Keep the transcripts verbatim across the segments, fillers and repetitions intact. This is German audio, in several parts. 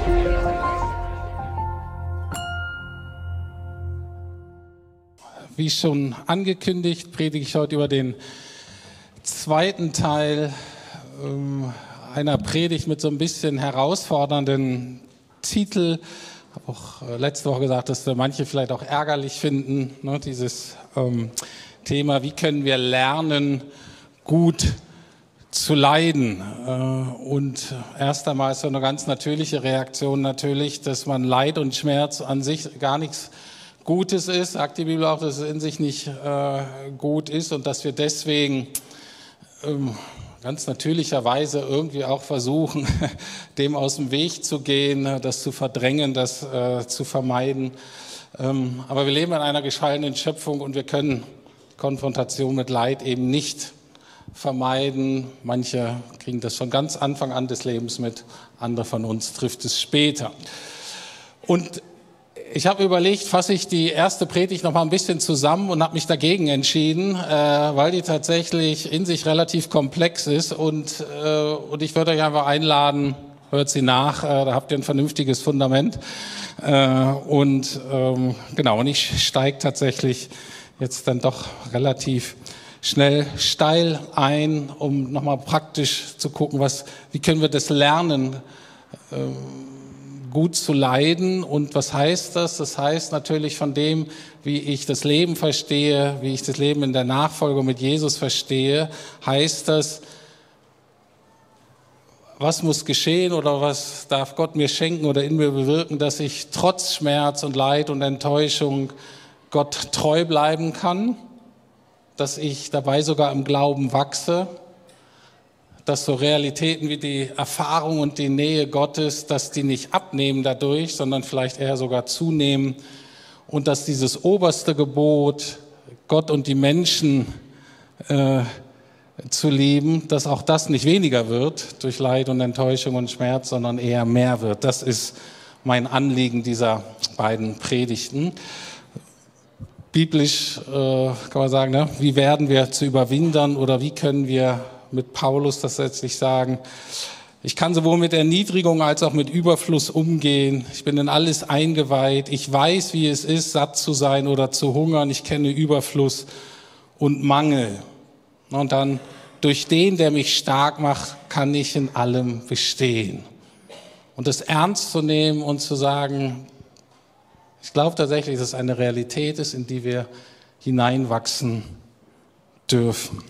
Wie schon angekündigt, predige ich heute über den zweiten Teil ähm, einer Predigt mit so ein bisschen herausfordernden Titel. Ich habe auch äh, letzte Woche gesagt, dass wir manche vielleicht auch ärgerlich finden, ne, dieses ähm, Thema, wie können wir lernen, gut zu leiden. Äh, und erst einmal ist so eine ganz natürliche Reaktion natürlich, dass man Leid und Schmerz an sich gar nichts Gutes ist, sagt die Bibel auch, dass es in sich nicht äh, gut ist und dass wir deswegen ähm, ganz natürlicherweise irgendwie auch versuchen, dem aus dem Weg zu gehen, das zu verdrängen, das äh, zu vermeiden. Ähm, aber wir leben in einer geschallenen Schöpfung und wir können Konfrontation mit Leid eben nicht vermeiden. Manche kriegen das schon ganz Anfang an des Lebens mit, andere von uns trifft es später. Und ich habe überlegt, fasse ich die erste Predigt noch mal ein bisschen zusammen und habe mich dagegen entschieden, äh, weil die tatsächlich in sich relativ komplex ist und, äh, und ich würde euch einfach einladen, hört sie nach, äh, da habt ihr ein vernünftiges Fundament äh, und ähm, genau, und ich steige tatsächlich jetzt dann doch relativ schnell steil ein, um noch mal praktisch zu gucken, was, wie können wir das lernen, äh, gut zu leiden. Und was heißt das? Das heißt natürlich von dem, wie ich das Leben verstehe, wie ich das Leben in der Nachfolge mit Jesus verstehe, heißt das, was muss geschehen oder was darf Gott mir schenken oder in mir bewirken, dass ich trotz Schmerz und Leid und Enttäuschung Gott treu bleiben kann, dass ich dabei sogar im Glauben wachse, dass so Realitäten wie die Erfahrung und die Nähe Gottes, dass die nicht abnehmen dadurch, sondern vielleicht eher sogar zunehmen und dass dieses oberste Gebot, Gott und die Menschen äh, zu lieben, dass auch das nicht weniger wird durch Leid und Enttäuschung und Schmerz, sondern eher mehr wird. Das ist mein Anliegen dieser beiden Predigten. Biblisch äh, kann man sagen, ne? Wie werden wir zu Überwindern oder wie können wir mit Paulus das letztlich sagen, ich kann sowohl mit Erniedrigung als auch mit Überfluss umgehen. Ich bin in alles eingeweiht. Ich weiß, wie es ist, satt zu sein oder zu hungern. Ich kenne Überfluss und Mangel. Und dann, durch den, der mich stark macht, kann ich in allem bestehen. Und das ernst zu nehmen und zu sagen, ich glaube tatsächlich, dass es eine Realität ist, in die wir hineinwachsen dürfen.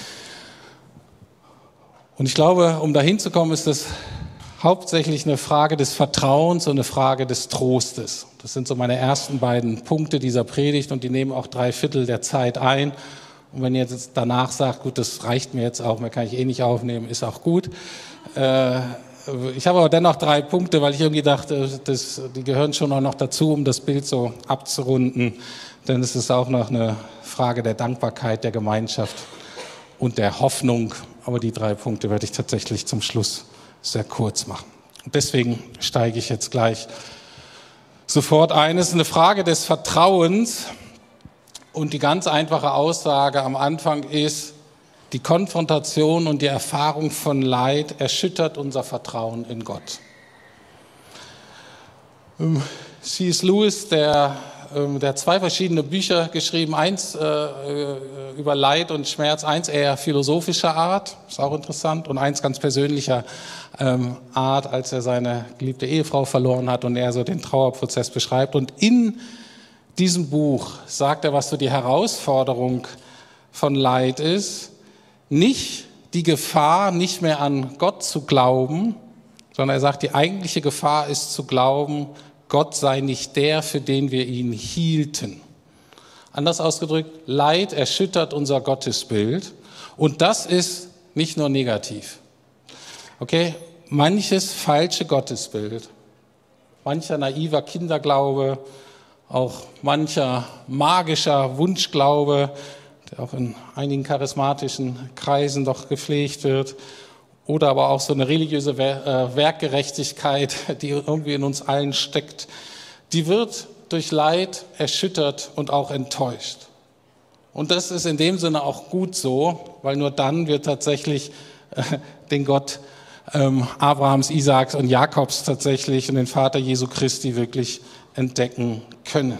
Und ich glaube, um dahin zu kommen, ist das hauptsächlich eine Frage des Vertrauens und eine Frage des Trostes. Das sind so meine ersten beiden Punkte dieser Predigt und die nehmen auch drei Viertel der Zeit ein. Und wenn ihr jetzt danach sagt, gut, das reicht mir jetzt auch, mehr kann ich eh nicht aufnehmen, ist auch gut. Äh, ich habe aber dennoch drei Punkte, weil ich irgendwie dachte, das, die gehören schon auch noch dazu, um das Bild so abzurunden. Denn es ist auch noch eine Frage der Dankbarkeit, der Gemeinschaft und der Hoffnung. Aber die drei Punkte werde ich tatsächlich zum Schluss sehr kurz machen. Und deswegen steige ich jetzt gleich sofort ein. Es ist eine Frage des Vertrauens. Und die ganz einfache Aussage am Anfang ist, die Konfrontation und die Erfahrung von Leid erschüttert unser Vertrauen in Gott. C S Lewis, der Der hat zwei verschiedene Bücher geschrieben, eins äh, über Leid und Schmerz, eins eher philosophischer Art, ist auch interessant, und eins ganz persönlicher ähm, Art, als er seine geliebte Ehefrau verloren hat und er so den Trauerprozess beschreibt. Und in diesem Buch sagt er, was so die Herausforderung von Leid ist, nicht die Gefahr, nicht mehr an Gott zu glauben, sondern er sagt, die eigentliche Gefahr ist zu glauben, Gott sei nicht der, für den wir ihn hielten. Anders ausgedrückt, Leid erschüttert unser Gottesbild und das ist nicht nur negativ. Okay, manches falsche Gottesbild, mancher naiver Kinderglaube, auch mancher magischer Wunschglaube, der auch in einigen charismatischen Kreisen doch gepflegt wird, oder aber auch so eine religiöse Werkgerechtigkeit, die irgendwie in uns allen steckt, die wird durch Leid erschüttert und auch enttäuscht. Und das ist in dem Sinne auch gut so, weil nur dann wir tatsächlich den Gott ähm, Abrahams, Isaaks und Jakobs tatsächlich und den Vater Jesu Christi wirklich entdecken können.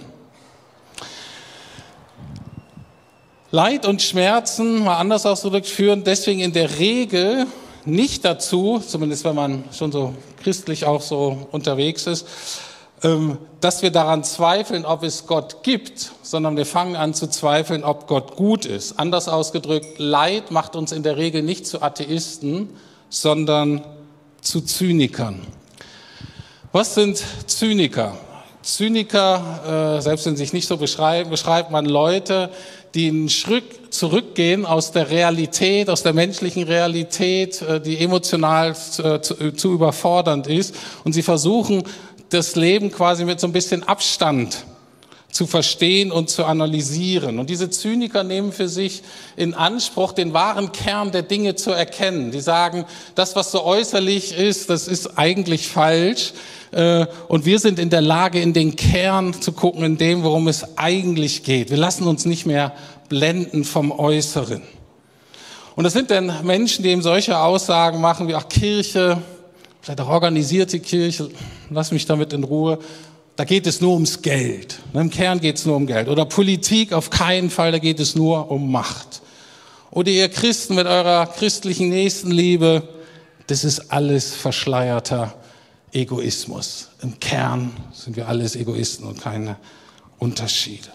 Leid und Schmerzen, mal anders ausgedrückt, führen deswegen in der Regel nicht dazu, zumindest wenn man schon so christlich auch so unterwegs ist, dass wir daran zweifeln, ob es Gott gibt, sondern wir fangen an zu zweifeln, ob Gott gut ist. Anders ausgedrückt, Leid macht uns in der Regel nicht zu Atheisten, sondern zu Zynikern. Was sind Zyniker? Zyniker, äh, selbst wenn sie sich nicht so beschreiben, beschreibt man Leute, die einen Schritt zurückgehen aus der Realität, aus der menschlichen Realität, äh, die emotional zu, zu, zu überfordernd ist. Und sie versuchen, das Leben quasi mit so ein bisschen Abstand zu verstehen und zu analysieren. Und diese Zyniker nehmen für sich in Anspruch, den wahren Kern der Dinge zu erkennen. Die sagen, das, was so äußerlich ist, das ist eigentlich falsch. Und wir sind in der Lage, in den Kern zu gucken, in dem, worum es eigentlich geht. Wir lassen uns nicht mehr blenden vom Äußeren. Und das sind dann Menschen, die eben solche Aussagen machen wie, ach, Kirche, vielleicht auch organisierte Kirche, lass mich damit in Ruhe. Da geht es nur ums Geld. Im Kern geht es nur um Geld. Oder Politik, auf keinen Fall, da geht es nur um Macht. Oder ihr Christen mit eurer christlichen Nächstenliebe, das ist alles verschleierter Egoismus. Im Kern sind wir alles Egoisten und keine Unterschiede.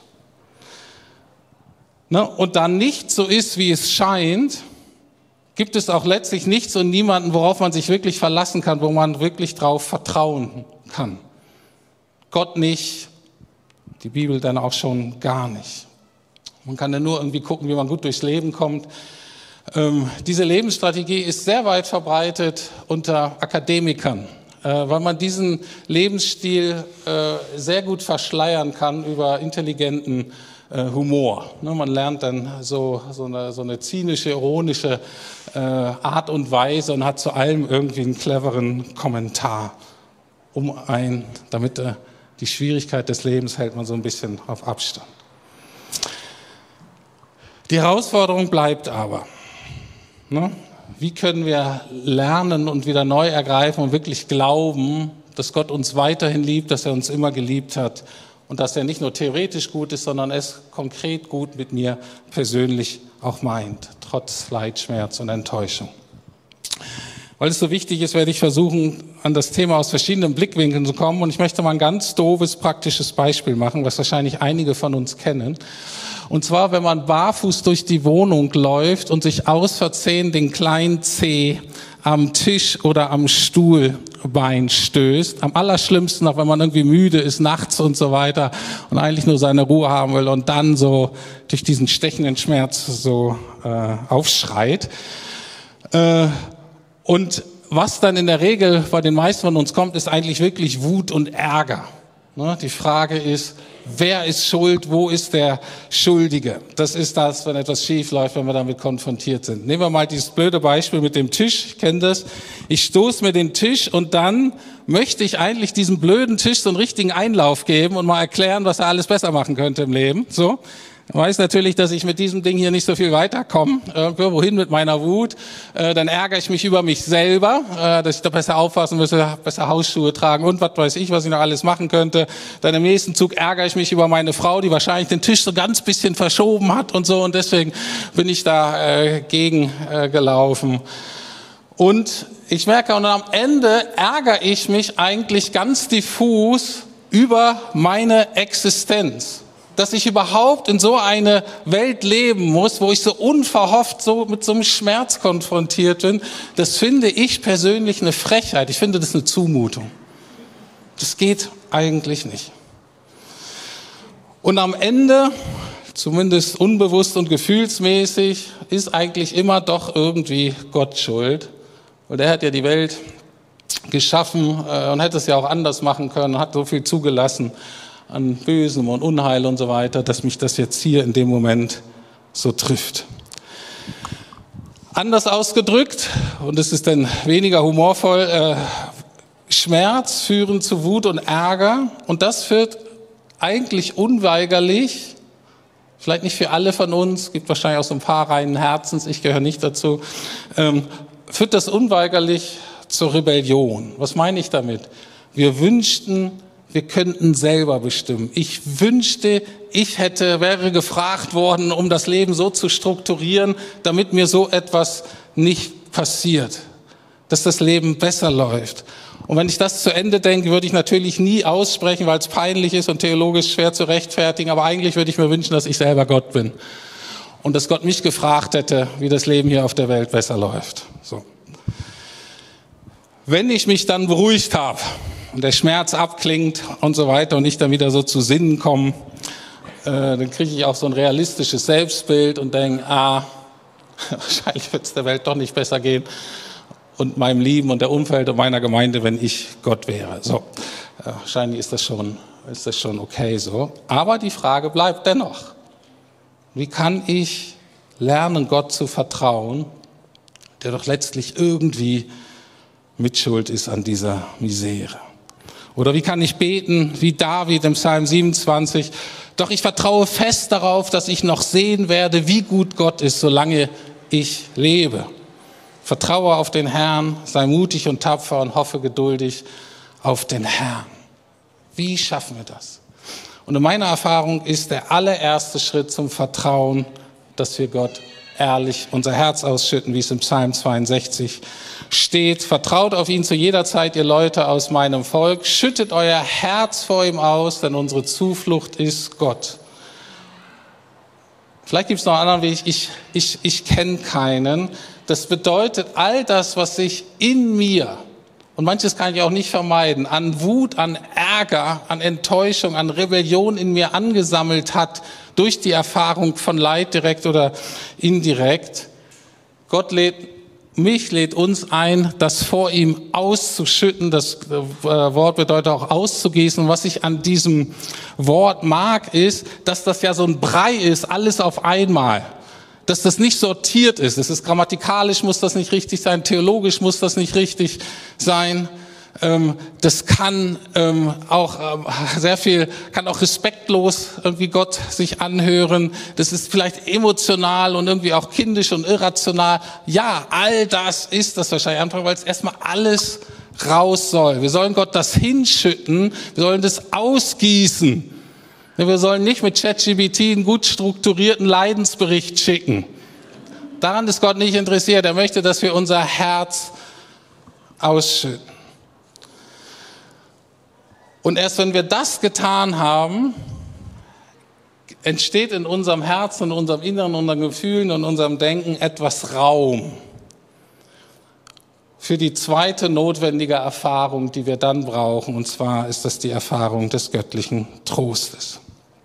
Na, und da nicht so ist, wie es scheint, gibt es auch letztlich nichts und niemanden, worauf man sich wirklich verlassen kann, wo man wirklich drauf vertrauen kann. Gott nicht, die Bibel dann auch schon gar nicht. Man kann dann nur irgendwie gucken, wie man gut durchs Leben kommt. Ähm, diese Lebensstrategie ist sehr weit verbreitet unter Akademikern, äh, weil man diesen Lebensstil äh, sehr gut verschleiern kann über intelligenten äh, Humor. Ne, man lernt dann so, so, eine, so eine zynische, ironische äh, Art und Weise und hat zu allem irgendwie einen cleveren Kommentar um ein, damit äh, die Schwierigkeit des Lebens hält man so ein bisschen auf Abstand. Die Herausforderung bleibt aber, ne? Wie können wir lernen und wieder neu ergreifen und wirklich glauben, dass Gott uns weiterhin liebt, dass er uns immer geliebt hat und dass er nicht nur theoretisch gut ist, sondern es konkret gut mit mir persönlich auch meint, trotz Leid, Schmerz und Enttäuschung. Weil es so wichtig ist, werde ich versuchen, an das Thema aus verschiedenen Blickwinkeln zu kommen. Und ich möchte mal ein ganz doofes, praktisches Beispiel machen, was wahrscheinlich einige von uns kennen. Und zwar, wenn man barfuß durch die Wohnung läuft und sich aus Versehen den kleinen Zeh am Tisch oder am Stuhlbein stößt. Am allerschlimmsten, auch wenn man irgendwie müde ist, nachts und so weiter und eigentlich nur seine Ruhe haben will und dann so durch diesen stechenden Schmerz so äh, aufschreit. Äh, Und was dann in der Regel bei den meisten von uns kommt, ist eigentlich wirklich Wut und Ärger. Die Frage ist, wer ist schuld, wo ist der Schuldige? Das ist das, wenn etwas schief läuft, wenn wir damit konfrontiert sind. Nehmen wir mal dieses blöde Beispiel mit dem Tisch, ich kenne das. Ich stoße mir den Tisch und dann möchte ich eigentlich diesem blöden Tisch so einen richtigen Einlauf geben und mal erklären, was er alles besser machen könnte im Leben. So. Ich weiß natürlich, dass ich mit diesem Ding hier nicht so viel weiterkomme. Irgendwo wohin mit meiner Wut. Äh, dann ärgere ich mich über mich selber, äh, dass ich da besser aufpassen müsste, besser Hausschuhe tragen und was weiß ich, was ich noch alles machen könnte. Dann im nächsten Zug ärgere ich mich über meine Frau, die wahrscheinlich den Tisch so ganz bisschen verschoben hat und so. Und deswegen bin ich da äh, gegen äh, gelaufen. Und ich merke, und am Ende ärgere ich mich eigentlich ganz diffus über meine Existenz. Dass ich überhaupt in so eine Welt leben muss, wo ich so unverhofft so mit so einem Schmerz konfrontiert bin, das finde ich persönlich eine Frechheit. Ich finde das eine Zumutung. Das geht eigentlich nicht. Und am Ende, zumindest unbewusst und gefühlsmäßig, ist eigentlich immer doch irgendwie Gott schuld. Weil er hat ja die Welt geschaffen äh, und hätte es ja auch anders machen können, hat so viel zugelassen an Bösem und Unheil und so weiter, dass mich das jetzt hier in dem Moment so trifft. Anders ausgedrückt, und es ist dann weniger humorvoll, äh, Schmerz führen zu Wut und Ärger, und das führt eigentlich unweigerlich, vielleicht nicht für alle von uns, gibt wahrscheinlich auch so ein paar reinen Herzens, ich gehöre nicht dazu, ähm, führt das unweigerlich zur Rebellion. Was meine ich damit? Wir wünschten, wir könnten selber bestimmen. Ich wünschte, ich hätte, wäre gefragt worden, um das Leben so zu strukturieren, damit mir so etwas nicht passiert, dass das Leben besser läuft. Und wenn ich das zu Ende denke, würde ich natürlich nie aussprechen, weil es peinlich ist und theologisch schwer zu rechtfertigen, aber eigentlich würde ich mir wünschen, dass ich selber Gott bin und dass Gott mich gefragt hätte, wie das Leben hier auf der Welt besser läuft. So. Wenn ich mich dann beruhigt habe und der Schmerz abklingt und so weiter und ich dann wieder so zu Sinnen komme, äh, dann kriege ich auch so ein realistisches Selbstbild und denke, ah, wahrscheinlich wird es der Welt doch nicht besser gehen und meinem Lieben und der Umfeld und meiner Gemeinde, wenn ich Gott wäre. So, äh, wahrscheinlich ist das schon, ist das schon okay so. Aber die Frage bleibt dennoch, wie kann ich lernen, Gott zu vertrauen, der doch letztlich irgendwie Mitschuld ist an dieser Misere? Oder wie kann ich beten, wie David im Psalm siebenundzwanzig, doch ich vertraue fest darauf, dass ich noch sehen werde, wie gut Gott ist, solange ich lebe. Vertraue auf den Herrn, sei mutig und tapfer und hoffe geduldig auf den Herrn. Wie schaffen wir das? Und in meiner Erfahrung ist der allererste Schritt zum Vertrauen, dass wir Gott ehrlich unser Herz ausschütten, wie es im Psalm zweiundsechzig steht. Vertraut auf ihn zu jeder Zeit, ihr Leute aus meinem Volk. Schüttet euer Herz vor ihm aus, denn unsere Zuflucht ist Gott. Vielleicht gibt es noch einen anderen Weg. Ich, ich, ich kenne keinen. Das bedeutet, all das, was sich in mir, und manches kann ich auch nicht vermeiden, an Wut, an Ärger, an Enttäuschung, an Rebellion in mir angesammelt hat, durch die Erfahrung von Leid direkt oder indirekt. Gott lädt mich, lädt uns ein, das vor ihm auszuschütten. Das Wort bedeutet auch auszugießen. Was ich an diesem Wort mag, ist, dass das ja so ein Brei ist, alles auf einmal. Dass das nicht sortiert ist. Es ist grammatikalisch, muss das nicht richtig sein, theologisch muss das nicht richtig sein. Das kann auch sehr viel, kann auch respektlos irgendwie Gott sich anhören. Das ist vielleicht emotional und irgendwie auch kindisch und irrational. Ja, all das ist das wahrscheinlich einfach, weil es erstmal alles raus soll. Wir sollen Gott das hinschütten, wir sollen das ausgießen. Wir sollen nicht mit ChatGPT einen gut strukturierten Leidensbericht schicken. Daran ist Gott nicht interessiert. Er möchte, dass wir unser Herz ausschütten. Und erst wenn wir das getan haben, entsteht in unserem Herzen, in unserem Inneren, in unseren Gefühlen und unserem Denken etwas Raum für die zweite notwendige Erfahrung, die wir dann brauchen. Und zwar ist das die Erfahrung des göttlichen Trostes.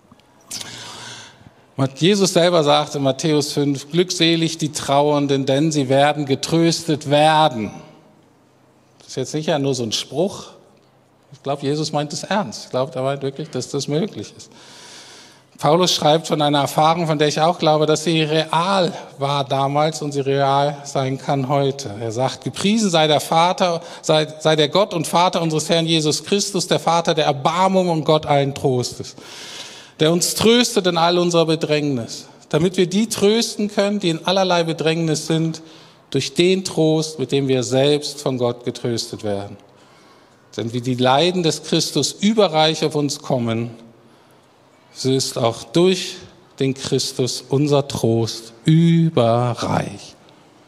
Jesus selber sagt in Matthäus fünf, glückselig die Trauernden, denn sie werden getröstet werden. Das ist jetzt sicher nur so ein Spruch. Ich glaube, Jesus meint es ernst. Ich glaube, er meint wirklich, dass das möglich ist. Paulus schreibt von einer Erfahrung, von der ich auch glaube, dass sie real war damals und sie real sein kann heute. Er sagt, gepriesen sei der Vater, sei, sei der Gott und Vater unseres Herrn Jesus Christus, der Vater der Erbarmung und Gott allen Trostes, der uns tröstet in all unserer Bedrängnis, damit wir die trösten können, die in allerlei Bedrängnis sind, durch den Trost, mit dem wir selbst von Gott getröstet werden. Denn wie die Leiden des Christus überreich auf uns kommen, so ist auch durch den Christus unser Trost überreich.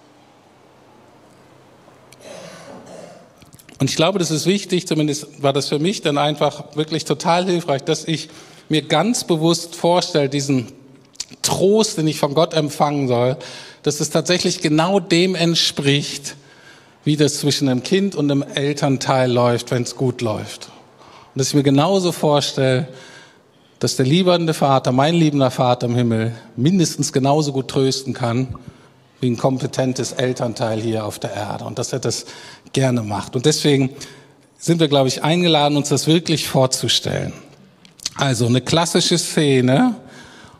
Und ich glaube, das ist wichtig, zumindest war das für mich dann einfach wirklich total hilfreich, dass ich mir ganz bewusst vorstelle, diesen Trost, den ich von Gott empfangen soll, dass es tatsächlich genau dem entspricht, wie das zwischen einem Kind und einem Elternteil läuft, wenn es gut läuft. Und dass ich mir genauso vorstelle, dass der liebende Vater, mein liebender Vater im Himmel, mindestens genauso gut trösten kann, wie ein kompetentes Elternteil hier auf der Erde. Und dass er das gerne macht. Und deswegen sind wir, glaube ich, eingeladen, uns das wirklich vorzustellen. Also eine klassische Szene,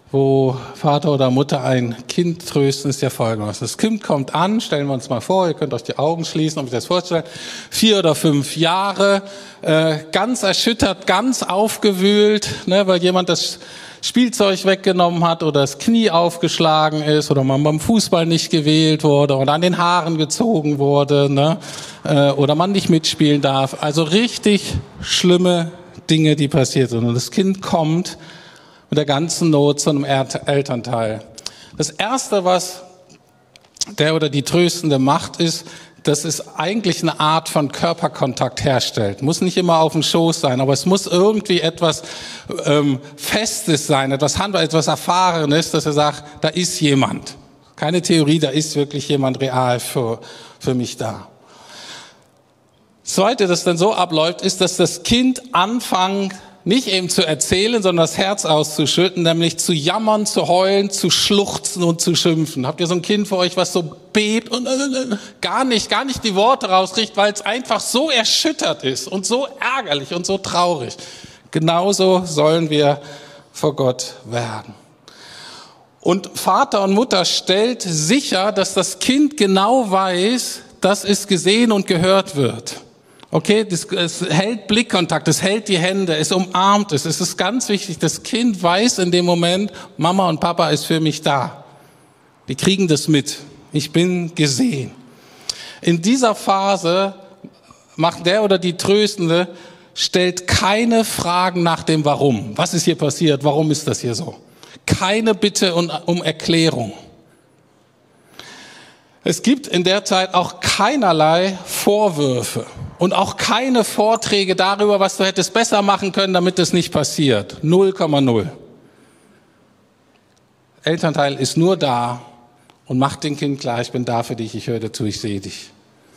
wo Vater oder Mutter ein Kind trösten, ist ja folgendes. Das Kind kommt an, stellen wir uns mal vor, ihr könnt euch die Augen schließen, um euch das vorzustellen, vier oder fünf Jahre, äh, ganz erschüttert, ganz aufgewühlt, ne, weil jemand das Spielzeug weggenommen hat oder das Knie aufgeschlagen ist oder man beim Fußball nicht gewählt wurde oder an den Haaren gezogen wurde, ne, äh, oder man nicht mitspielen darf. Also richtig schlimme Dinge, die passiert sind. Und das Kind kommt mit der ganzen Not zu einem Elternteil. Das Erste, was der oder die Tröstende macht, ist, dass es eigentlich eine Art von Körperkontakt herstellt. Muss nicht immer auf dem Schoß sein, aber es muss irgendwie etwas ähm, Festes sein, etwas Handwerk, etwas Erfahrenes, dass er sagt, da ist jemand. Keine Theorie, da ist wirklich jemand real für, für mich da. Das Zweite, das dann so abläuft, ist, dass das Kind anfängt, nicht eben zu erzählen, sondern das Herz auszuschütten, nämlich zu jammern, zu heulen, zu schluchzen und zu schimpfen. Habt ihr so ein Kind vor euch, was so bebt und äh, gar nicht, gar nicht die Worte rauskriegt, weil es einfach so erschüttert ist und so ärgerlich und so traurig. Genauso sollen wir vor Gott werden. Und Vater und Mutter stellt sicher, dass das Kind genau weiß, dass es gesehen und gehört wird. Okay, das, es hält Blickkontakt, es hält die Hände, es umarmt es. Es ist ganz wichtig, das Kind weiß in dem Moment, Mama und Papa ist für mich da. Die kriegen das mit. Ich bin gesehen. In dieser Phase macht der oder die Tröstende, stellt keine Fragen nach dem Warum. Was ist hier passiert? Warum ist das hier so? Keine Bitte um Erklärung. Es gibt in der Zeit auch keinerlei Vorwürfe und auch keine Vorträge darüber, was du hättest besser machen können, damit es nicht passiert. null Komma null. Elternteil ist nur da und macht dem Kind klar, ich bin da für dich, ich höre dir zu, ich sehe dich.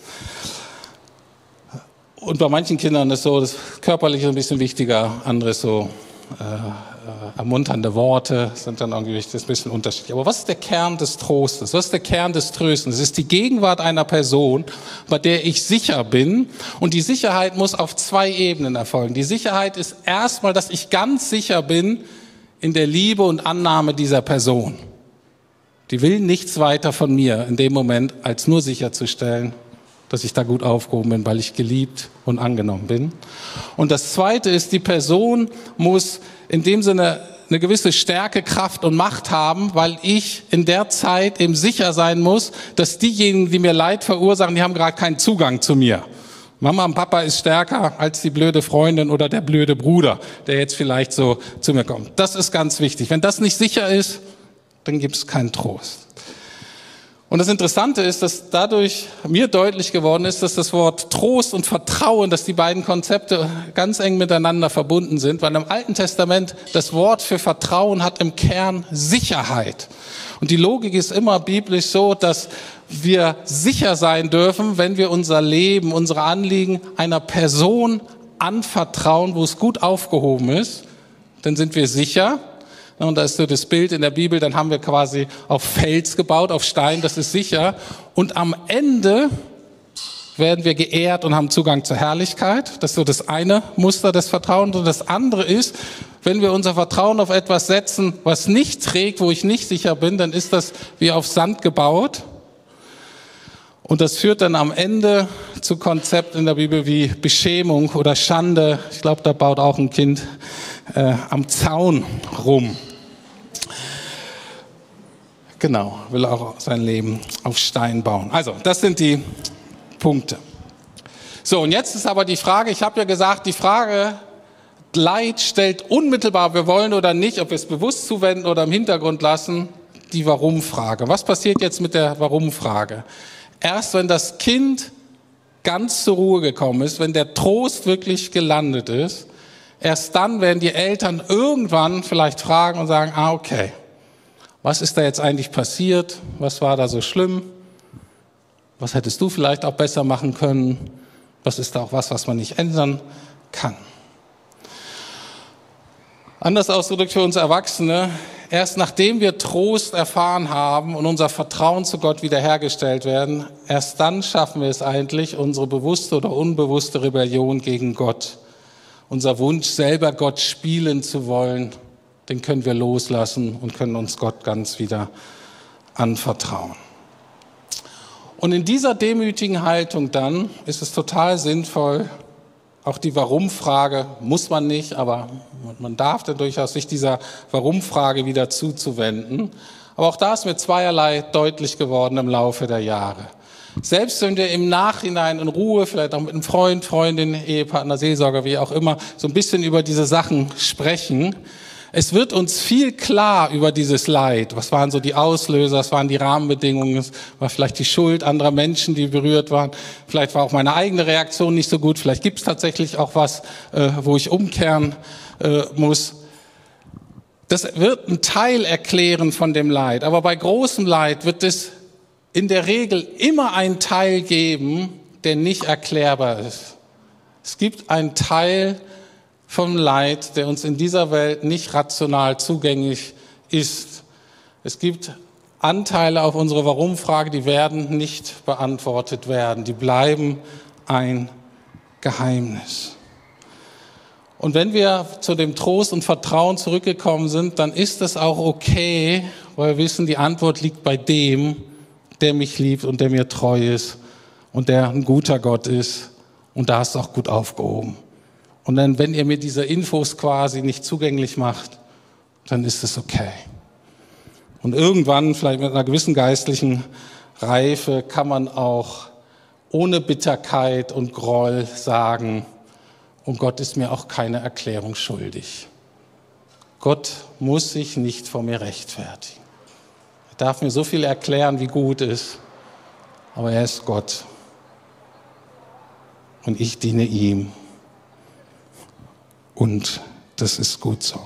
Und bei manchen Kindern ist so das Körperliche ein bisschen wichtiger, andere so äh, äh, ermunternde Worte sind dann irgendwie das ist ein bisschen unterschiedlich. Aber was ist der Kern des Trostes? Was ist der Kern des Tröstens? Es ist die Gegenwart einer Person, bei der ich sicher bin. Und die Sicherheit muss auf zwei Ebenen erfolgen. Die Sicherheit ist erstmal, dass ich ganz sicher bin in der Liebe und Annahme dieser Person. Die will nichts weiter von mir in dem Moment, als nur sicherzustellen, dass ich da gut aufgehoben bin, weil ich geliebt und angenommen bin. Und das Zweite ist, die Person muss in dem Sinne eine gewisse Stärke, Kraft und Macht haben, weil ich in der Zeit eben sicher sein muss, dass diejenigen, die mir Leid verursachen, die haben gerade keinen Zugang zu mir. Mama und Papa ist stärker als die blöde Freundin oder der blöde Bruder, der jetzt vielleicht so zu mir kommt. Das ist ganz wichtig. Wenn das nicht sicher ist, dann gibt es keinen Trost. Und das Interessante ist, dass dadurch mir deutlich geworden ist, dass das Wort Trost und Vertrauen, dass die beiden Konzepte ganz eng miteinander verbunden sind, weil im Alten Testament das Wort für Vertrauen hat im Kern Sicherheit. Und die Logik ist immer biblisch so, dass wir sicher sein dürfen, wenn wir unser Leben, unsere Anliegen einer Person anvertrauen, wo es gut aufgehoben ist, dann sind wir sicher. Und da ist so das Bild in der Bibel, dann haben wir quasi auf Fels gebaut, auf Stein, das ist sicher. Und am Ende werden wir geehrt und haben Zugang zur Herrlichkeit. Das ist so das eine Muster des Vertrauens. Und das andere ist, wenn wir unser Vertrauen auf etwas setzen, was nicht trägt, wo ich nicht sicher bin, dann ist das wie auf Sand gebaut. Und das führt dann am Ende zu Konzepten in der Bibel wie Beschämung oder Schande. Ich glaube, da baut auch ein Kind äh, am Zaun rum. Genau, will auch sein Leben auf Stein bauen. Also, das sind die Punkte. So, und jetzt ist aber die Frage, ich habe ja gesagt, die Frage, Leid stellt unmittelbar, ob wir wollen oder nicht, ob wir es bewusst zuwenden oder im Hintergrund lassen, die Warum-Frage. Was passiert jetzt mit der Warum-Frage? Erst wenn das Kind ganz zur Ruhe gekommen ist, wenn der Trost wirklich gelandet ist, erst dann werden die Eltern irgendwann vielleicht fragen und sagen, ah, okay, was ist da jetzt eigentlich passiert? Was war da so schlimm? Was hättest du vielleicht auch besser machen können? Was ist da auch was, was man nicht ändern kann? Anders ausgedrückt für uns Erwachsene, erst nachdem wir Trost erfahren haben und unser Vertrauen zu Gott wiederhergestellt werden, erst dann schaffen wir es eigentlich, unsere bewusste oder unbewusste Rebellion gegen Gott, unser Wunsch, selber Gott spielen zu wollen, den können wir loslassen und können uns Gott ganz wieder anvertrauen. Und in dieser demütigen Haltung dann ist es total sinnvoll, auch die Warum-Frage, muss man nicht, aber man darf dann durchaus sich dieser Warum-Frage wieder zuzuwenden. Aber auch da ist mir zweierlei deutlich geworden im Laufe der Jahre. Selbst wenn wir im Nachhinein in Ruhe, vielleicht auch mit einem Freund, Freundin, Ehepartner, Seelsorger, wie auch immer, so ein bisschen über diese Sachen sprechen, es wird uns viel klar über dieses Leid. Was waren so die Auslöser, was waren die Rahmenbedingungen, was war vielleicht die Schuld anderer Menschen, die berührt waren. Vielleicht war auch meine eigene Reaktion nicht so gut. Vielleicht gibt es tatsächlich auch was, äh, wo ich umkehren äh, muss. Das wird einen Teil erklären von dem Leid. Aber bei großem Leid wird es in der Regel immer einen Teil geben, der nicht erklärbar ist. Es gibt einen Teil vom Leid, der uns in dieser Welt nicht rational zugänglich ist. Es gibt Anteile auf unsere Warum-Frage, die werden nicht beantwortet werden. Die bleiben ein Geheimnis. Und wenn wir zu dem Trost und Vertrauen zurückgekommen sind, dann ist es auch okay, weil wir wissen, die Antwort liegt bei dem, der mich liebt und der mir treu ist und der ein guter Gott ist. Und da ist es auch gut aufgehoben. Und dann, wenn ihr mir diese Infos quasi nicht zugänglich macht, dann ist es okay. Und irgendwann, vielleicht mit einer gewissen geistlichen Reife, kann man auch ohne Bitterkeit und Groll sagen, und Gott ist mir auch keine Erklärung schuldig. Gott muss sich nicht vor mir rechtfertigen. Er darf mir so viel erklären, wie gut ist, aber er ist Gott. Und ich diene ihm. Und das ist gut so.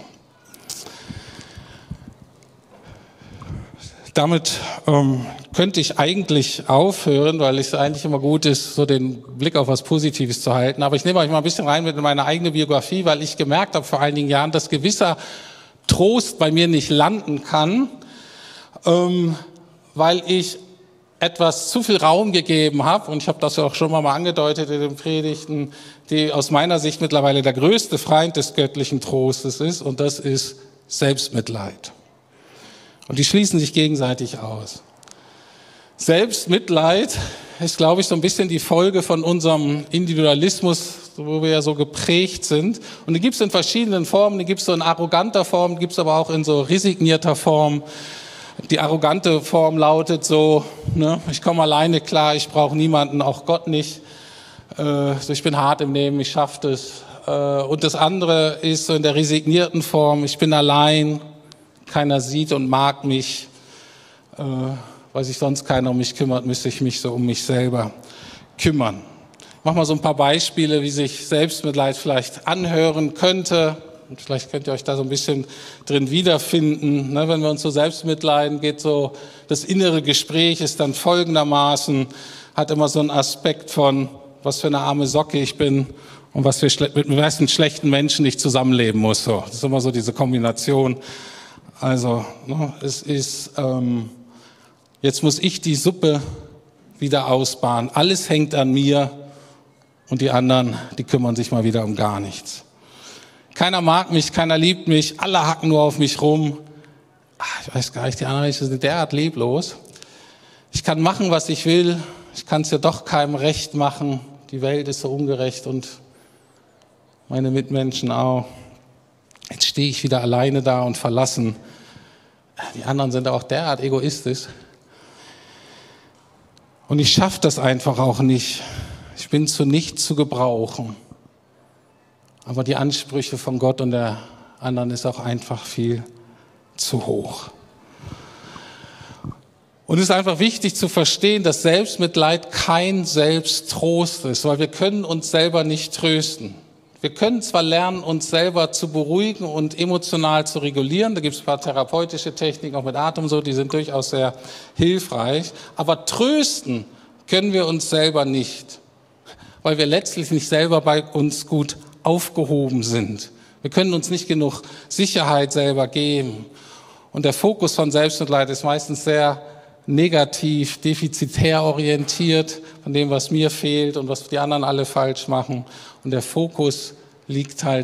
Damit ähm, könnte ich eigentlich aufhören, weil es eigentlich immer gut ist, so den Blick auf was Positives zu halten. Aber ich nehme euch mal ein bisschen rein mit in meine eigene Biografie, weil ich gemerkt habe vor einigen Jahren, dass gewisser Trost bei mir nicht landen kann, ähm, weil ich etwas zu viel Raum gegeben habe, und ich habe das ja auch schon mal angedeutet in den Predigten, die aus meiner Sicht mittlerweile der größte Feind des göttlichen Trostes ist, und das ist Selbstmitleid. Und die schließen sich gegenseitig aus. Selbstmitleid ist, glaube ich, so ein bisschen die Folge von unserem Individualismus, wo wir ja so geprägt sind. Und die gibt es in verschiedenen Formen, die gibt es so in arroganter Form, die gibt es aber auch in so resignierter Form. Die arrogante Form lautet so, ne, ich komme alleine klar, ich brauche niemanden, auch Gott nicht. Äh, ich bin hart im Leben, ich schaffe das. Äh, und das andere ist so in der resignierten Form, ich bin allein, keiner sieht und mag mich. Äh, weil sich sonst keiner um mich kümmert, müsste ich mich so um mich selber kümmern. Ich mache mal so ein paar Beispiele, wie sich Selbstmitleid vielleicht anhören könnte. Und vielleicht könnt ihr euch da so ein bisschen drin wiederfinden. Ne, wenn wir uns so selbst mitleiden, geht so, das innere Gespräch ist dann folgendermaßen, hat immer so einen Aspekt von, was für eine arme Socke ich bin und was für mit wessen schlechten Menschen ich zusammenleben muss. So, das ist immer so diese Kombination. Also, ne, es ist, ähm, jetzt muss ich die Suppe wieder ausbaden. Alles hängt an mir und die anderen, die kümmern sich mal wieder um gar nichts. Keiner mag mich, keiner liebt mich, alle hacken nur auf mich rum. Ach, ich weiß gar nicht, die anderen Menschen sind derart leblos. Ich kann machen, was ich will, ich kann es ja doch keinem recht machen. Die Welt ist so ungerecht und meine Mitmenschen auch. Jetzt stehe ich wieder alleine da und verlassen. Die anderen sind auch derart egoistisch. Und ich schaffe das einfach auch nicht. Ich bin zu nichts zu gebrauchen. Aber die Ansprüche von Gott und der anderen ist auch einfach viel zu hoch. Und es ist einfach wichtig zu verstehen, dass Selbstmitleid kein Selbsttrost ist, weil wir können uns selber nicht trösten. Wir können zwar lernen, uns selber zu beruhigen und emotional zu regulieren, da gibt es ein paar therapeutische Techniken, auch mit Atem so, die sind durchaus sehr hilfreich, aber trösten können wir uns selber nicht, weil wir letztlich nicht selber bei uns gut aufgehoben sind. Wir können uns nicht genug Sicherheit selber geben. Und der Fokus von Selbstmitleid ist meistens sehr negativ, defizitär orientiert von dem, was mir fehlt und was die anderen alle falsch machen. Und der Fokus liegt halt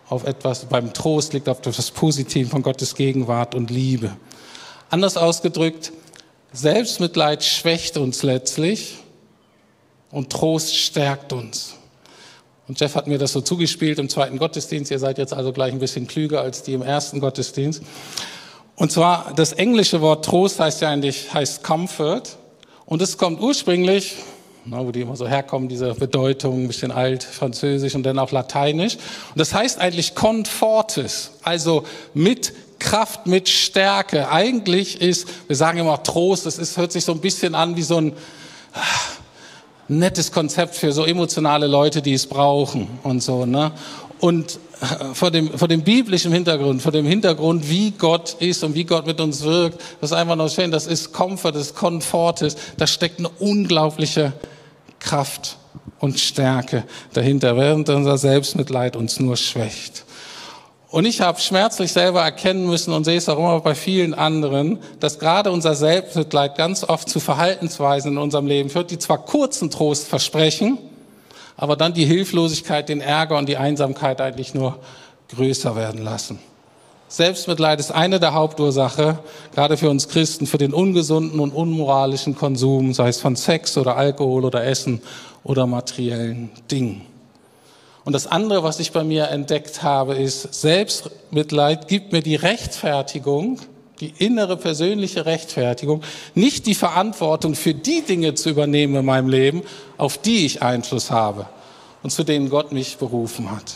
auf etwas, beim Trost liegt auf etwas Positivem von Gottes Gegenwart und Liebe. Anders ausgedrückt, Selbstmitleid schwächt uns letztlich und Trost stärkt uns. Und Jeff hat mir das so zugespielt im zweiten Gottesdienst. Ihr seid jetzt also gleich ein bisschen klüger als die im ersten Gottesdienst. Und zwar, das englische Wort Trost heißt ja eigentlich, heißt Comfort. Und es kommt ursprünglich, na, wo die immer so herkommen, diese Bedeutung, ein bisschen alt, Französisch und dann auch Lateinisch. Und das heißt eigentlich Confortis, also mit Kraft, mit Stärke. Eigentlich ist, wir sagen immer Trost, es ist, hört sich so ein bisschen an wie so ein nettes Konzept für so emotionale Leute, die es brauchen und so, ne? Und vor dem, vor dem biblischen Hintergrund, vor dem Hintergrund, wie Gott ist und wie Gott mit uns wirkt, das ist einfach nur schön, das ist Comfort, das ist Comfortes, da steckt eine unglaubliche Kraft und Stärke dahinter, während unser Selbstmitleid uns nur schwächt. Und ich habe schmerzlich selber erkennen müssen und sehe es auch immer bei vielen anderen, dass gerade unser Selbstmitleid ganz oft zu Verhaltensweisen in unserem Leben führt, die zwar kurzen Trost versprechen, aber dann die Hilflosigkeit, den Ärger und die Einsamkeit eigentlich nur größer werden lassen. Selbstmitleid ist eine der Hauptursachen, gerade für uns Christen, für den ungesunden und unmoralischen Konsum, sei es von Sex oder Alkohol oder Essen oder materiellen Dingen. Und das andere, was ich bei mir entdeckt habe, ist, Selbstmitleid gibt mir die Rechtfertigung, die innere persönliche Rechtfertigung, nicht die Verantwortung für die Dinge zu übernehmen in meinem Leben, auf die ich Einfluss habe und zu denen Gott mich berufen hat.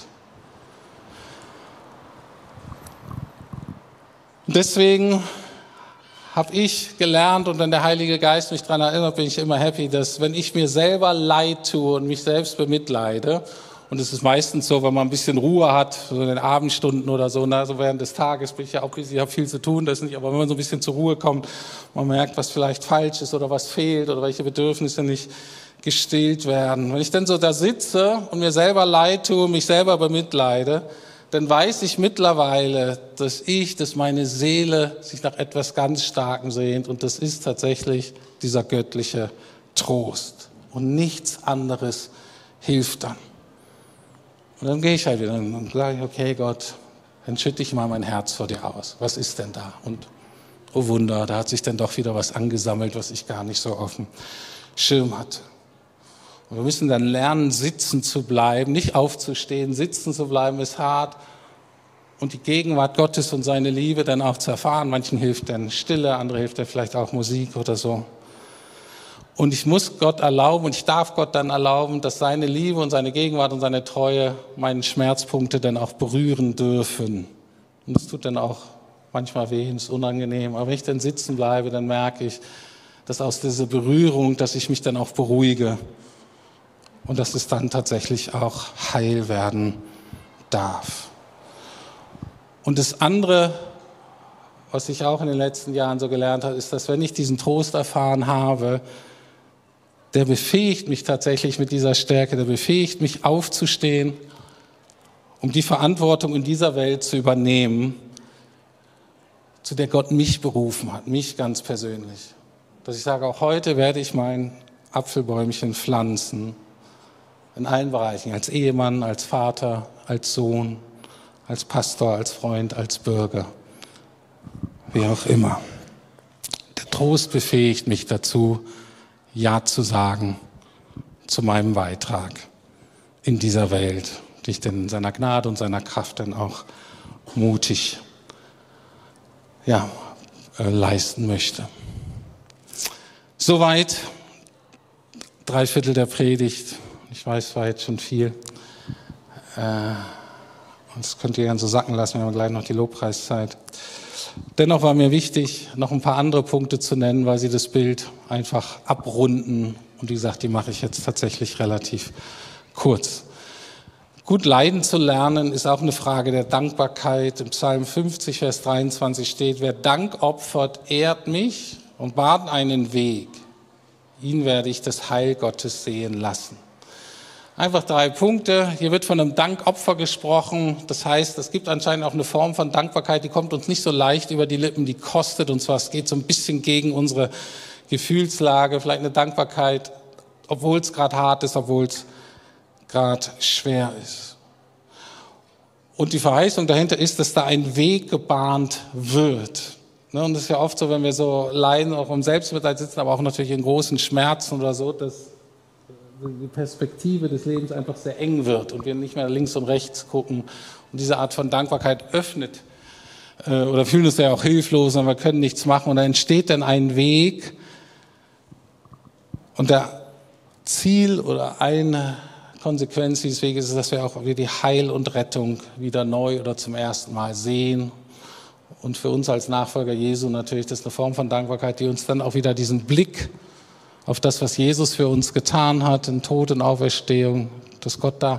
Und deswegen habe ich gelernt und wenn der Heilige Geist mich daran erinnert, bin ich immer happy, dass wenn ich mir selber leid tue und mich selbst bemitleide, und es ist meistens so, wenn man ein bisschen Ruhe hat, so in den Abendstunden oder so, na, so während des Tages bin ich ja auch, ich habe viel zu tun, das nicht, aber wenn man so ein bisschen zur Ruhe kommt, man merkt, was vielleicht falsch ist oder was fehlt oder welche Bedürfnisse nicht gestillt werden. Wenn ich dann so da sitze und mir selber leid tue, mich selber bemitleide, dann weiß ich mittlerweile, dass ich, dass meine Seele sich nach etwas ganz Starkem sehnt und das ist tatsächlich dieser göttliche Trost und nichts anderes hilft dann. Und dann gehe ich halt wieder und sage, okay Gott, dann schütte ich mal mein Herz vor dir aus. Was ist denn da? Und oh Wunder, da hat sich dann doch wieder was angesammelt, was ich gar nicht so auf dem Schirm hatte. Und wir müssen dann lernen, sitzen zu bleiben, nicht aufzustehen, sitzen zu bleiben ist hart. Und die Gegenwart Gottes und seine Liebe dann auch zu erfahren. Manchen hilft dann Stille, andere hilft dann vielleicht auch Musik oder so. Und ich muss Gott erlauben und ich darf Gott dann erlauben, dass seine Liebe und seine Gegenwart und seine Treue meine Schmerzpunkte dann auch berühren dürfen. Und das tut dann auch manchmal weh, ist unangenehm. Aber wenn ich dann sitzen bleibe, dann merke ich, dass aus dieser Berührung, dass ich mich dann auch beruhige und dass es dann tatsächlich auch heil werden darf. Und das andere, was ich auch in den letzten Jahren so gelernt habe, ist, dass wenn ich diesen Trost erfahren habe, der befähigt mich tatsächlich mit dieser Stärke, der befähigt mich aufzustehen, um die Verantwortung in dieser Welt zu übernehmen, zu der Gott mich berufen hat, mich ganz persönlich. Dass ich sage, auch heute werde ich mein Apfelbäumchen pflanzen, in allen Bereichen, als Ehemann, als Vater, als Sohn, als Pastor, als Freund, als Bürger, wie auch immer. Der Trost befähigt mich dazu, Ja zu sagen zu meinem Beitrag in dieser Welt, die ich denn in seiner Gnade und seiner Kraft dann auch mutig ja, äh, leisten möchte. Soweit drei Viertel der Predigt. Ich weiß, es war jetzt schon viel. Äh, das könnt ihr ganz so sacken lassen, wir haben gleich noch die Lobpreiszeit. Dennoch war mir wichtig, noch ein paar andere Punkte zu nennen, weil sie das Bild einfach abrunden. Und wie gesagt, die mache ich jetzt tatsächlich relativ kurz. Gut leiden zu lernen ist auch eine Frage der Dankbarkeit. Im Psalm fünfzig, Vers dreiundzwanzig steht, wer Dank opfert, ehrt mich und bahnt einen Weg. Ihn werde ich das Heil Gottes sehen lassen. Einfach drei Punkte. Hier wird von einem Dankopfer gesprochen. Das heißt, es gibt anscheinend auch eine Form von Dankbarkeit, die kommt uns nicht so leicht über die Lippen, die kostet uns was. Es geht so ein bisschen gegen unsere Gefühlslage. Vielleicht eine Dankbarkeit, obwohl es gerade hart ist, obwohl es gerade schwer ist. Und die Verheißung dahinter ist, dass da ein Weg gebahnt wird. Und das ist ja oft so, wenn wir so leiden, auch im Selbstmitleid sitzen, aber auch natürlich in großen Schmerzen oder so, dass die Perspektive des Lebens einfach sehr eng wird und wir nicht mehr links und rechts gucken. Und diese Art von Dankbarkeit öffnet äh, oder fühlen uns ja auch hilflos und wir können nichts machen. Und da entsteht dann ein Weg. Und der Ziel oder eine Konsequenz dieses Weges ist, dass wir auch wieder die Heil und Rettung wieder neu oder zum ersten Mal sehen. Und für uns als Nachfolger Jesu natürlich, das ist eine Form von Dankbarkeit, die uns dann auch wieder diesen Blick auf das, was Jesus für uns getan hat, in Tod und Auferstehung, dass Gott da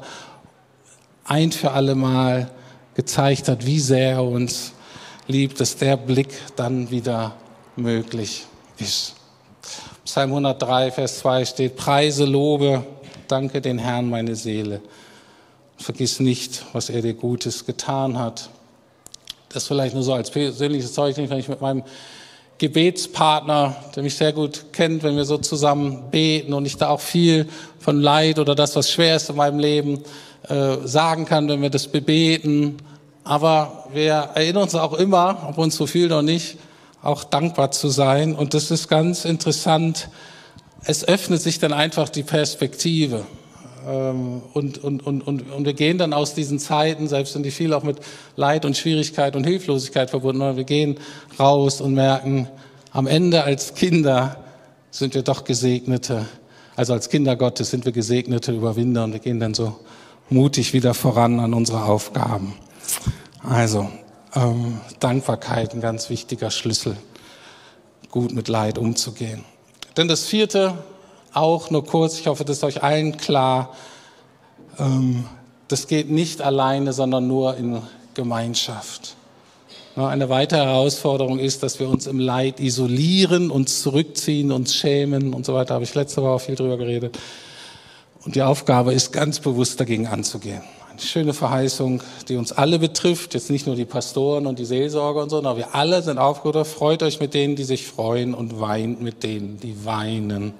ein für alle Mal gezeigt hat, wie sehr er uns liebt, dass der Blick dann wieder möglich ist. Psalm hundertdrei, Vers zwei steht: Preise, lobe, danke den Herrn, meine Seele. Vergiss nicht, was er dir Gutes getan hat. Das vielleicht nur so als persönliches Zeugnis, wenn ich mit meinem Gebetspartner, der mich sehr gut kennt, wenn wir so zusammen beten und ich da auch viel von Leid oder das, was schwer ist in meinem Leben, äh, sagen kann, wenn wir das bebeten. Aber wir erinnern uns auch immer, ob uns so viel oder nicht, auch dankbar zu sein. Und das ist ganz interessant. Es öffnet sich dann einfach die Perspektive. Und, und, und, und, und wir gehen dann aus diesen Zeiten, selbst wenn die viel auch mit Leid und Schwierigkeit und Hilflosigkeit verbunden sind, wir gehen raus und merken, am Ende als Kinder sind wir doch Gesegnete. Also als Kinder Gottes sind wir gesegnete Überwinder und wir gehen dann so mutig wieder voran an unsere Aufgaben. Also ähm, Dankbarkeit, ein ganz wichtiger Schlüssel, gut mit Leid umzugehen. Denn das vierte, auch nur kurz, ich hoffe, das ist euch allen klar, ähm, das geht nicht alleine, sondern nur in Gemeinschaft. Eine weitere Herausforderung ist, dass wir uns im Leid isolieren, uns zurückziehen, uns schämen und so weiter. Da habe ich letzte Woche auch viel drüber geredet. Und die Aufgabe ist, ganz bewusst dagegen anzugehen. Eine schöne Verheißung, die uns alle betrifft, jetzt nicht nur die Pastoren und die Seelsorger und so, sondern wir alle sind aufgerufen, freut euch mit denen, die sich freuen und weint mit denen, die weinen.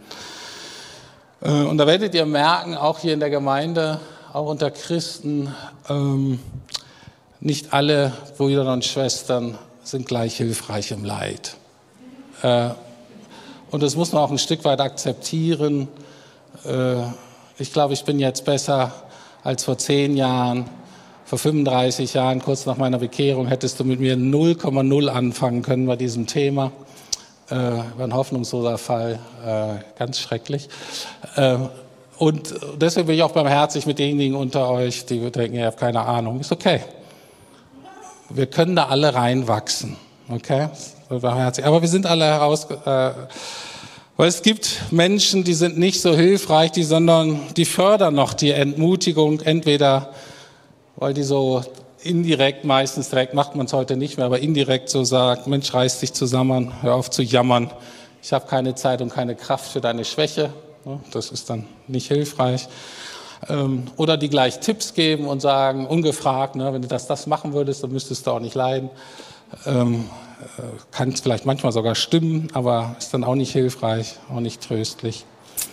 Und da werdet ihr merken, auch hier in der Gemeinde, auch unter Christen, ähm, nicht alle Brüder und Schwestern sind gleich hilfreich im Leid. Äh, und das muss man auch ein Stück weit akzeptieren. Äh, ich glaube, ich bin jetzt besser als vor zehn Jahren. Vor fünfunddreißig Jahren, kurz nach meiner Bekehrung, hättest du mit mir null Komma null anfangen können bei diesem Thema. Äh, war ein hoffnungsloser Fall, äh, ganz schrecklich. Äh, und deswegen bin ich auch barmherzig mit denjenigen unter euch, die denken, ihr habt keine Ahnung. Ist okay. Wir können da alle reinwachsen, okay? Aber wir sind alle heraus, äh, weil es gibt Menschen, die sind nicht so hilfreich, die, sondern die fördern noch die Entmutigung, entweder weil die so indirekt, meistens direkt macht man es heute nicht mehr, aber indirekt so sagt, Mensch, reiß dich zusammen, hör auf zu jammern, ich habe keine Zeit und keine Kraft für deine Schwäche, das ist dann nicht hilfreich. Oder die gleich Tipps geben und sagen, ungefragt, ne, wenn du das, das machen würdest, dann müsstest du auch nicht leiden. Ähm, kann es vielleicht manchmal sogar stimmen, aber ist dann auch nicht hilfreich, auch nicht tröstlich.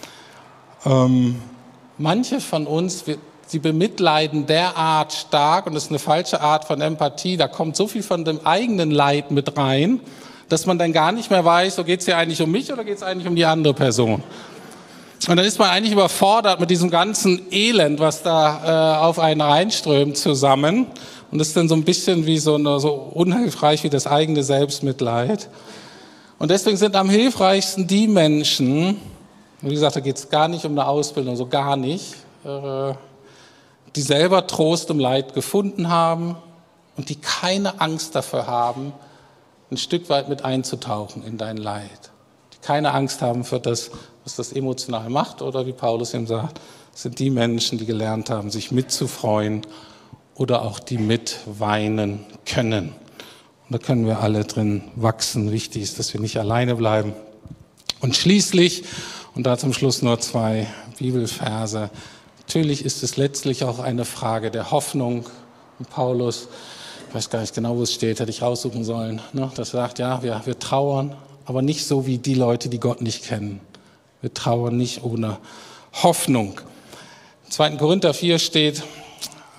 Ähm, manche von uns, wir, sie bemitleiden derart stark, und das ist eine falsche Art von Empathie, da kommt so viel von dem eigenen Leid mit rein, dass man dann gar nicht mehr weiß, so geht es hier eigentlich um mich oder geht es eigentlich um die andere Person. Und dann ist man eigentlich überfordert mit diesem ganzen Elend, was da äh, auf einen reinströmt zusammen. Und das ist dann so ein bisschen wie so, eine, so unhilfreich wie das eigene Selbstmitleid. Und deswegen sind am hilfreichsten die Menschen, wie gesagt, da geht es gar nicht um eine Ausbildung, so gar nicht, äh, die selber Trost im Leid gefunden haben und die keine Angst dafür haben, ein Stück weit mit einzutauchen in dein Leid. Die keine Angst haben für das, was das emotional macht, oder wie Paulus ihm sagt, sind die Menschen, die gelernt haben, sich mitzufreuen oder auch die mitweinen können. Und da können wir alle drin wachsen. Wichtig ist, dass wir nicht alleine bleiben. Und schließlich, und da zum Schluss nur zwei Bibelverse, natürlich ist es letztlich auch eine Frage der Hoffnung. Und Paulus, ich weiß gar nicht genau, wo es steht, hätte ich raussuchen sollen, ne? Das sagt, ja, wir, wir trauern, aber nicht so wie die Leute, die Gott nicht kennen. Wir trauern nicht ohne Hoffnung. Im zweiten Korinther vier steht,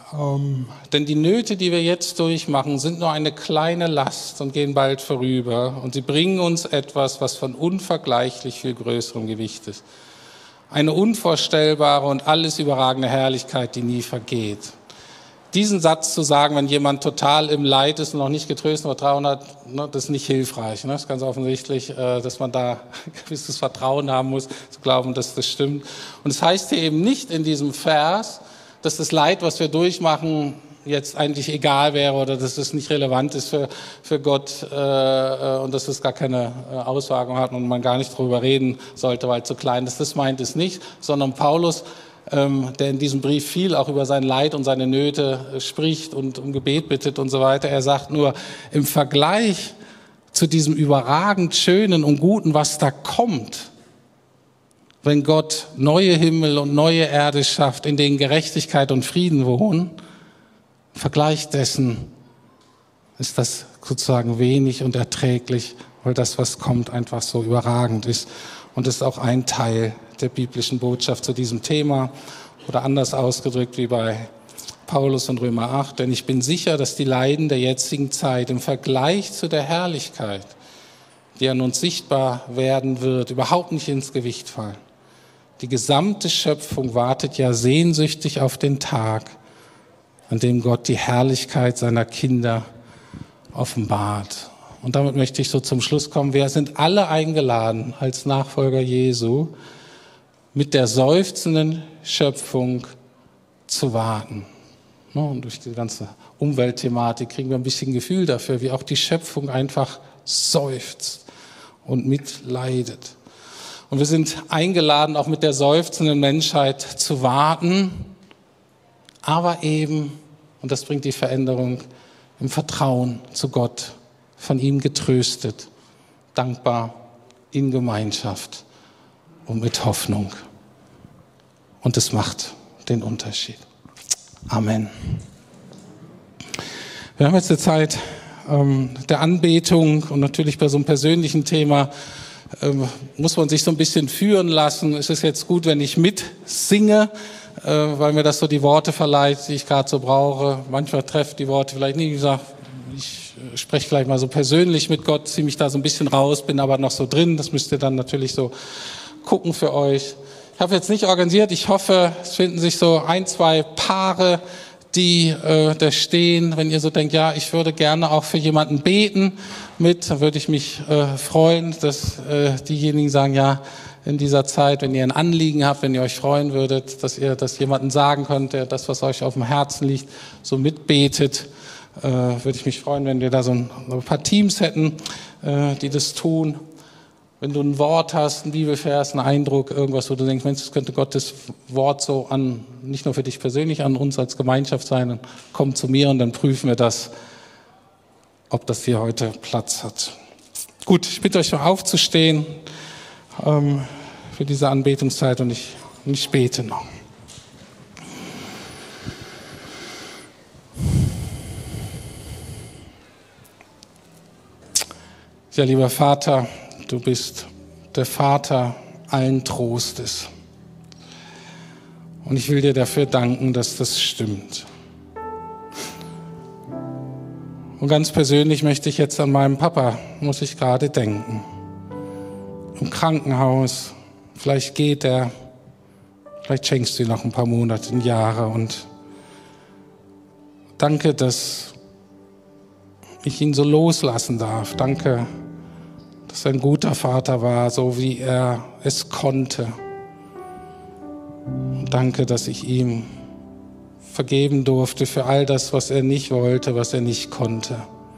Ähm, denn die Nöte, die wir jetzt durchmachen, sind nur eine kleine Last und gehen bald vorüber. Und sie bringen uns etwas, was von unvergleichlich viel größerem Gewicht ist. Eine unvorstellbare und alles überragende Herrlichkeit, die nie vergeht. Diesen Satz zu sagen, wenn jemand total im Leid ist und noch nicht getröstet und Vertrauen hat, ne, das ist nicht hilfreich. Ne? Das ist ganz offensichtlich, äh, dass man da ein gewisses Vertrauen haben muss, zu glauben, dass das stimmt. Und es heißt hier eben nicht in diesem Vers, dass das Leid, was wir durchmachen, jetzt eigentlich egal wäre oder dass es nicht relevant ist für, für Gott äh, und dass es gar keine äh, Auswirkung hat und man gar nicht darüber reden sollte, weil es zu klein ist. Das meint es nicht, sondern Paulus, ähm, der in diesem Brief viel auch über sein Leid und seine Nöte äh, spricht und um Gebet bittet und so weiter. Er sagt nur, im Vergleich zu diesem überragend Schönen und Guten, was da kommt, wenn Gott neue Himmel und neue Erde schafft, in denen Gerechtigkeit und Frieden wohnen, im Vergleich dessen ist das sozusagen wenig und erträglich, weil das, was kommt, einfach so überragend ist. Und das ist auch ein Teil der biblischen Botschaft zu diesem Thema oder anders ausgedrückt wie bei Paulus und Römer acht. Denn ich bin sicher, dass die Leiden der jetzigen Zeit im Vergleich zu der Herrlichkeit, die an uns sichtbar werden wird, überhaupt nicht ins Gewicht fallen. Die gesamte Schöpfung wartet ja sehnsüchtig auf den Tag, an dem Gott die Herrlichkeit seiner Kinder offenbart. Und damit möchte ich so zum Schluss kommen. Wir sind alle eingeladen, als Nachfolger Jesu, mit der seufzenden Schöpfung zu warten. Und durch die ganze Umweltthematik kriegen wir ein bisschen Gefühl dafür, wie auch die Schöpfung einfach seufzt und mitleidet. Und wir sind eingeladen, auch mit der seufzenden Menschheit zu warten, aber eben, und das bringt die Veränderung, im Vertrauen zu Gott, von ihm getröstet, dankbar, in Gemeinschaft und mit Hoffnung. Und es macht den Unterschied. Amen. Wir haben jetzt eine Zeit ähm, der Anbetung und natürlich bei so einem persönlichen Thema ähm, muss man sich so ein bisschen führen lassen. Es ist jetzt gut, wenn ich mitsinge, äh, weil mir das so die Worte verleiht, die ich gerade so brauche. Manchmal treffen die Worte vielleicht nicht. Ich sage, ich spreche vielleicht mal so persönlich mit Gott, ziehe mich da so ein bisschen raus, bin aber noch so drin. Das müsst ihr dann natürlich so gucken für euch. Ich habe jetzt nicht organisiert. Ich hoffe, es finden sich so ein, zwei Paare, die äh, da stehen. Wenn ihr so denkt, ja, ich würde gerne auch für jemanden beten mit, dann würde ich mich äh, freuen, dass äh, diejenigen sagen, ja, in dieser Zeit, wenn ihr ein Anliegen habt, wenn ihr euch freuen würdet, dass ihr das jemandem sagen könnt, der das, was euch auf dem Herzen liegt, so mitbetet, äh, würde ich mich freuen, wenn wir da so ein, ein paar Teams hätten, äh, die das tun. Wenn du ein Wort hast, ein Bibelvers, einen Eindruck, irgendwas, wo du denkst, Mensch, das könnte Gottes Wort so an, nicht nur für dich persönlich, an uns als Gemeinschaft sein, dann komm zu mir und dann prüfen wir das, ob das hier heute Platz hat. Gut, ich bitte euch mal aufzustehen ähm, für diese Anbetungszeit und ich, und ich bete noch. Ja, lieber Vater, du bist der Vater allen Trostes. Und ich will dir dafür danken, dass das stimmt. Und ganz persönlich möchte ich jetzt an meinen Papa, muss ich gerade denken. Im Krankenhaus, vielleicht geht er, vielleicht schenkst du ihm noch ein paar Monate, Jahre. Und danke, dass ich ihn so loslassen darf. Danke, dass er ein guter Vater war, so wie er es konnte. Und danke, dass ich ihm vergeben durfte für all das, was er nicht wollte, was er nicht konnte.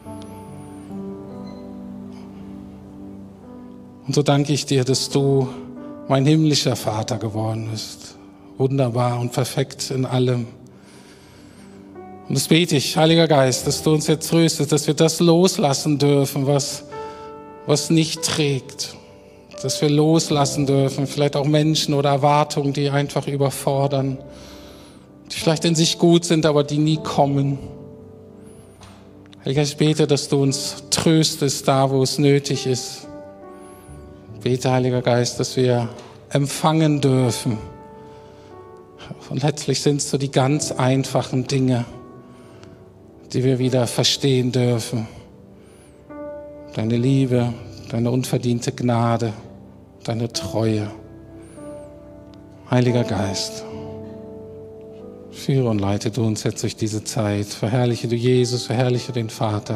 Und so danke ich dir, dass du mein himmlischer Vater geworden bist. Wunderbar und perfekt in allem. Und das bete ich, Heiliger Geist, dass du uns jetzt tröstest, dass wir das loslassen dürfen, was was nicht trägt, dass wir loslassen dürfen, vielleicht auch Menschen oder Erwartungen, die einfach überfordern, die vielleicht in sich gut sind, aber die nie kommen. Heiliger, ich bete, dass du uns tröstest, da wo es nötig ist. Ich bete, Heiliger Geist, dass wir empfangen dürfen Und letztlich sind es so die ganz einfachen Dinge, die wir wieder verstehen dürfen. Deine Liebe, deine unverdiente Gnade, deine Treue. Heiliger Geist, führe und leite du uns jetzt durch diese Zeit. Verherrliche du Jesus, verherrliche den Vater.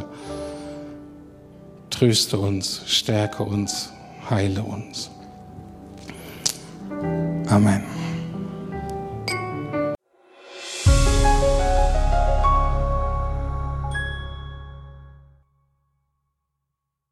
Tröste uns, stärke uns, heile uns. Amen.